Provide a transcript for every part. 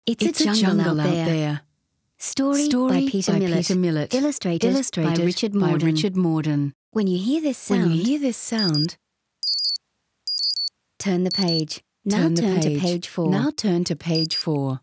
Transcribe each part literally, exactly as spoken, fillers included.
It's, it's a, a jungle, jungle out, there. there. Story, Story by, Peter, by Millett. Peter Millett. Illustrated, Illustrated by Richard by Morden. Richard Morden. When you hear this sound, when you hear this sound, turn the page. Now turn, the turn page. to page four. Now turn to page four.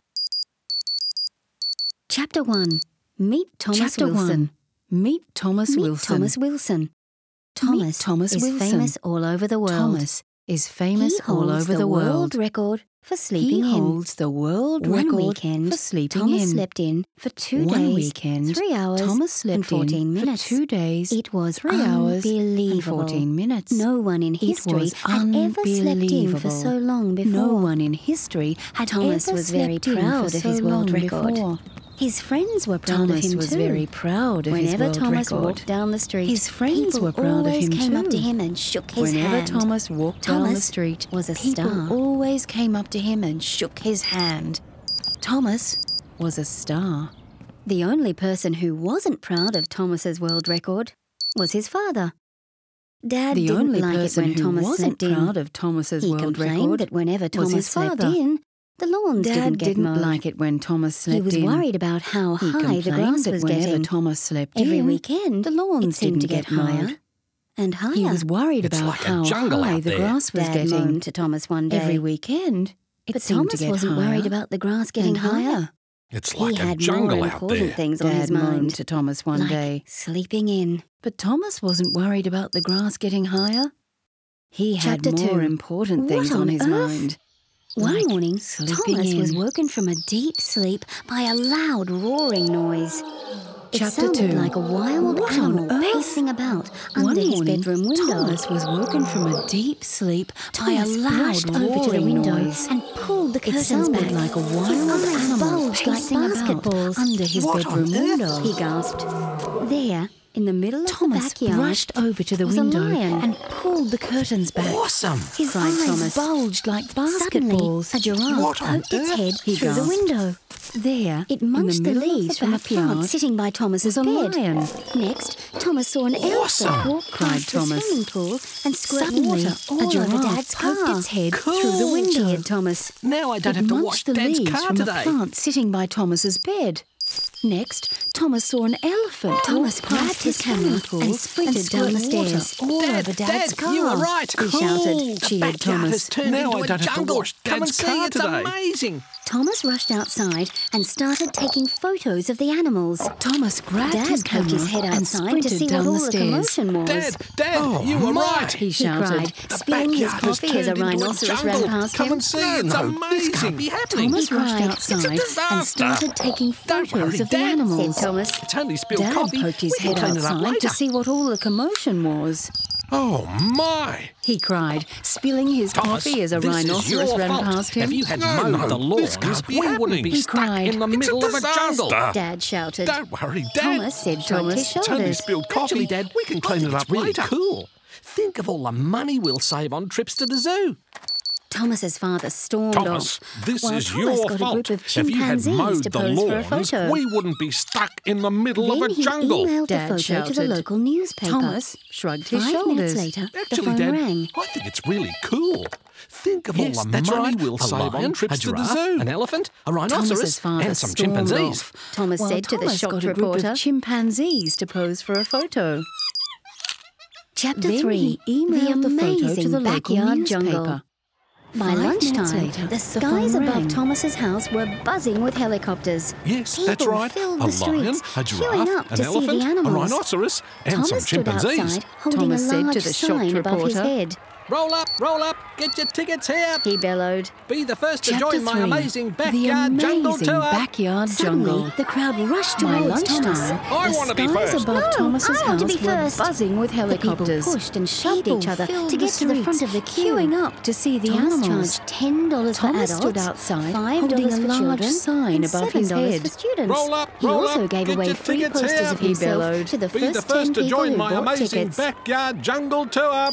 Chapter one. Meet Thomas Chapter Wilson. one. Meet Thomas Meet Wilson. Thomas Wilson. Thomas, Meet Thomas is Wilson. famous all over the world. Thomas is famous he all holds over the world. world record for sleeping he in. holds the world One record weekend, for sleeping Thomas in. slept in for two One days, weekend, three hours, Thomas slept and fourteen in minutes. for two days, It was three hours, unbelievable. and fourteen minutes. No one in It history was had ever slept in unbelievable. for so long before. No one in history had Thomas ever was very slept in proud for of so his world long record. before. His friends were proud Thomas of him was too. very proud of his Whenever world Thomas record. walked down the street, His friends people were proud of always him came up too. to him and shook his Whenever hand. Thomas walked down the Thomas street, was a people star. always came up to him and shook his hand. Thomas was a star. The only person who wasn't proud of Thomas's world record was his father. Dad The didn't only like person it when who Thomas wasn't slept in. proud of Thomas's He world complained record that whenever was Thomas his slept father. in, the lawns Dad didn't get didn't mowed. like it when Thomas slept he was in. worried about how He high the complained grass that was whenever getting. Thomas slept Every in, weekend, the lawns it seemed didn't to get, get mowed. higher and higher. He was worried It's about like a how jungle high out the there. grass was Dad getting. moaned to Thomas one day. Every weekend, it but seemed Thomas to get wasn't higher worried about the grass getting and higher. It's He like a had jungle more out important there. things on Dad his moaned mind, to Thomas one like day. sleeping in. But Thomas wasn't worried about the grass getting higher. He had Chapter more two. important What things on on his earth? mind. One Like morning, sleeping Thomas in. was woken from a deep sleep by a loud roaring noise. It Chapter sounded two. like a wild What on animal earth? pacing about One under his morning, bedroom window. Thomas was woken from a deep sleep Thomas by a loud rushed over to the roaring window noise. and pulled the It curtains sounded back. like a His wild eyes animal bulged like pacing about basketballs. under his What on bedroom earth? window. He gasped. There, in the middle of Thomas the backyard, rushed over to the was a window lion. and pulled the curtains back. Awesome! His Cried eyes Thomas. bulged like Suddenly, basketballs. a giraffe What on poked its earth? head He through the gasped. window. There, It in the munched the, middle of leaves the from a plant backyard, sitting by Thomas's was a bed. lion. Next, Thomas saw an Awesome! elephant walk Cried past the Thomas. swimming pool and squirt Suddenly, water a all over giraffe Dad's poked car. its head Cool. through the window. cheered Thomas. Now I don't It have to munched wash the Dad's leaves car from today. a plant sitting by Thomas's bed. Next, Thomas saw an elephant. Thomas walk grabbed past his the camera swimming pool and sprinted down the squirt water stairs. all Dad, over Dad's Dad, car. you were right. He Cool. shouted. The Cheered backyard Thomas. has turned Now into I a don't have to jungle. wash Come and Dad's see, car it's today. amazing. Thomas rushed outside and started taking photos of the animals. Thomas grabbed Dad his poked camera his head and outside sprinted to see down what all the the stairs. commotion was. Dad, Dad, Oh, you were my. right. He He shouted. cried, The spilling his backyard has coffee as a turned into a rhinoceros ran jungle. past Come him. and see, No, it's no, amazing. this can't be happening. Thomas He rushed cried, outside "It's a and disaster." started taking Don't photos worry, of the Dad, animals. said Thomas. It's only spilled Dad coffee. poked his We can head clean it up outside later. to see what all the commotion was. Oh, my. He cried, spilling his Thomas, coffee as a this is rhinoceros your ran fault. past him. If you had No, mowed no, the this lawns, can't be we wouldn't happening. be He stuck cried, in the "It's a middle of a jungle. disaster." Dad shouted. Don't worry, Dad. Thomas said Thomas, shrugged his It's only shoulders. spilled coffee. Actually, Dad, we can clean I it think up it's really later. cool. Think of all the money we'll save on trips to the zoo. Thomas's father stormed Thomas, off. this while is Thomas your got fault. a group of If you had chimpanzees mowed to the pose for a lawns, photo. we wouldn't be stuck in the middle Then of a he jungle. emailed the Dad photo to the shouted. local newspaper. Thomas shrugged his Five shoulders. minutes later, Actually, the phone Dad, rang. I think it's really cool. Think of Yes, all the that's money right. we'll a save lion, on trips a to the giraffe, zoo. an elephant, a Thomas's rhinoceros, father and some stormed chimpanzees. off, Thomas while said to the Thomas shocked got a group reporter. of chimpanzees to pose for a photo. Chapter Then three. he emailed the the photo amazing to the local backyard newspaper. jungle. By Five minutes lunchtime, later, the the skies phone above rang. Thomas's house were buzzing with helicopters. Yes, People that's right. filled A the lion, streets, a queuing giraffe, up an to see the elephant, a animals. rhinoceros, and Thomas some stood chimpanzees. outside holding Thomas a said to large the shocked sign above his reporter. head. Roll up, roll up, get your tickets here. He bellowed. Be the first to Chapter join my three, amazing the backyard jungle amazing tour. backyard Suddenly, jungle. the crowd rushed By towards Thomas. lunchtime, I the wanna be skies first. above No, Thomas's I want to house be were first. buzzing with The people helicopters. pushed and shoved People each other filled to get to the front streets, of the queue. queuing up to see the Thomas animals. charged ten dollars for Thomas adults, stood outside, five holding dollars a for large children, sign and above seven his dollars head. for students. Roll up, he roll also up, gave get away your free tickets posters here. of He himself bellowed. to the Be first the first ten to people join who my bought amazing tickets. backyard jungle tour.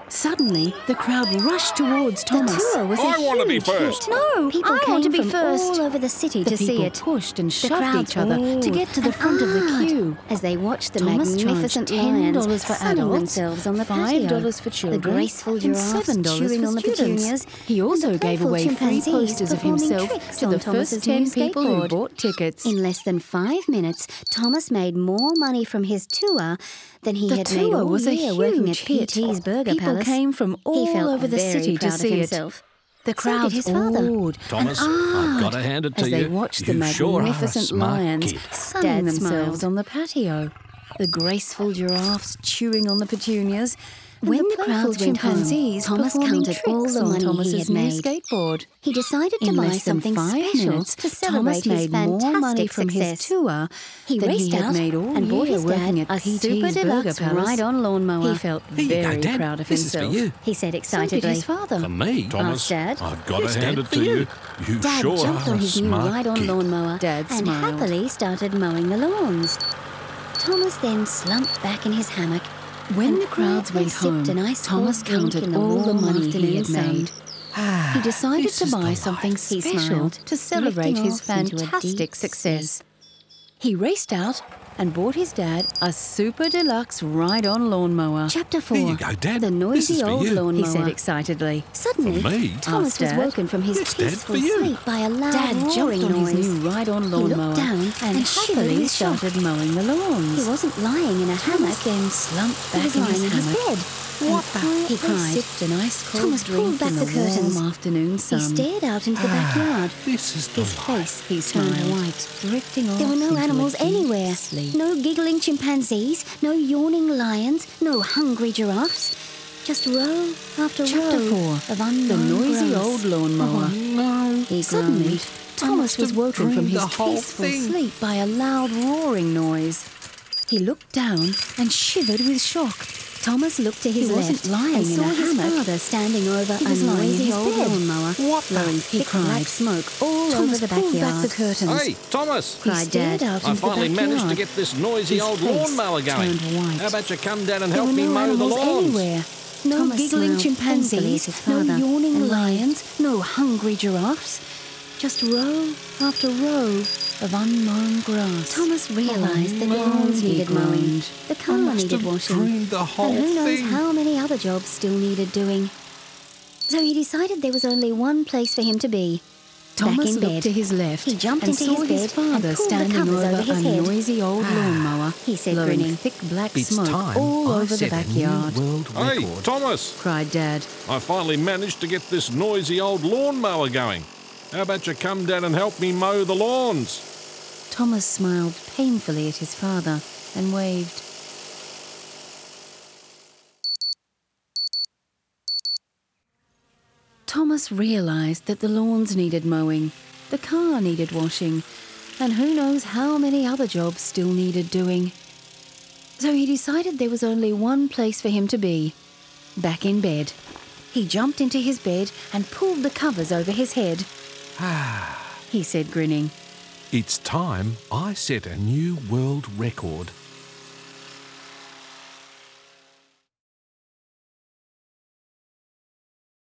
Suddenly, the crowd rushed towards Thomas. The tour was a I wanna be huge first. hit. No, people I came want to be from first. all over the city The to see people it. pushed and The shoved crowds each other to roared get to the and front of the ah queue. as they watched the Thomas magnificent charged ten dollars lions for sunning adults, themselves on the five patio. dollars for children, the graceful and giraffes seven dollars chewing for on the students. petunias. He and also the gave playful away free chimpanzees posters of performing himself tricks to on the Thomas's first ten new people who skateboard. bought tickets. In less than five minutes, Thomas made more money from his tour than he The had made tour all was a year working at huge P hit. T's Burger People Palace. came from all he felt over the very city to proud see of it. himself. The So did crowds his father. awed Thomas, and I've ahed got to hand it to as you. they watched the You sure are a magnificent smart lions kid. sunning Dad themselves smiled. on the patio, the graceful giraffes chewing on the petunias, and When the the playful crowds went home, chimpanzees Thomas performing counted all tricks the on money he Thomas's had new made. skateboard. He decided to In buy less than something five special minutes, to celebrate Thomas his made more fantastic money from success. his tour He than raced he had out made all and bought year his working dad at a P super T's Burger deluxe Palace. ride-on lawnmower. He felt Here you go, very Dad. proud of This is for himself. you. He said So did excitedly. his father. For me, Thomas, Dad. I've got Yes, to hand Dad, it for to you. you. You Dad sure jumped are on a his new smart ride-on kid. lawnmower Dad and smiled. happily started mowing the lawns. Thomas then slumped back in his hammock. When and the crowds quietly went sipped home, an ice Thomas cold drink counted in the all the warm money he afternoon had sun. made. He decided This to is buy the something life. He special smiled, to celebrate drifting his off into a fantastic deep success. He raced out and bought his dad a super deluxe ride-on lawnmower. Chapter four. Here you go, Dad. The This noisy is for old you. lawnmower. He said excitedly. Suddenly, For me? Thomas Asked was Dad. woken from his Yes, Dad, peaceful for you. sleep by a loud Dad jumped roaring on noise. his new ride-on He lawnmower looked down and and shivered happily with shock. started mowing the lawns. He wasn't lying in a hammock. Thomas then slumped He back was in lying his in his hammock. bed. What and the? He quietly cried. sipped Sipped an ice cold Thomas pulled drink back in the the curtains. warm afternoon He sun. stared out into the backyard. This is the His life. face He turned smiled, white. drifting off There were no into a animals deep anywhere. sleep. No giggling chimpanzees, no yawning lions, no hungry giraffes. Just row after Chapter row four. of The unknown noisy growth. old lawnmower. No. He Suddenly, groaned. Thomas was have woken from dreamed his the whole peaceful thing. sleep by a loud roaring noise. He looked down and shivered with shock. Thomas looked to his He wasn't left lying and in saw a his hammock. father standing over He a was lying in noisy his old bed. lawnmower, What the- blowing He thick cried. black smoke all Thomas over the pulled backyard. back the curtains. Hey, Thomas. He cried stared Dad. out I into finally the managed backyard. to get this noisy His old face lawnmower going. turned white. How about you come down and There help were me no mow the animals lawns? anywhere. No Thomas giggling smiled painfully at chimpanzees, his no father yawning and waved. lions, no hungry giraffes. Just row after row of unmown grass. Thomas realised that the Oh, lawns he needed mowing, groaned. the car I must needed have washing, dreamed the whole and who knows thing. how many other jobs still needed doing. So he decided there was only one place for him to be. Thomas back in looked bed. to his left He jumped and into saw his his bed father and pulled the standing covers over over his a head. noisy old lawnmower, He said, blowing grinning. thick black It's smoke time all I over the set a new backyard. world Hey, record. Thomas, Cried Dad. I finally managed to get this noisy old lawnmower going. How about you come down and help me mow the lawns? Thomas smiled painfully at his father and waved. Thomas realised that the lawns needed mowing, the car needed washing, and who knows how many other jobs still needed doing. So he decided there was only one place for him to be, back in bed. He jumped into his bed and pulled the covers over his head. He said, grinning. It's time I set a new world record.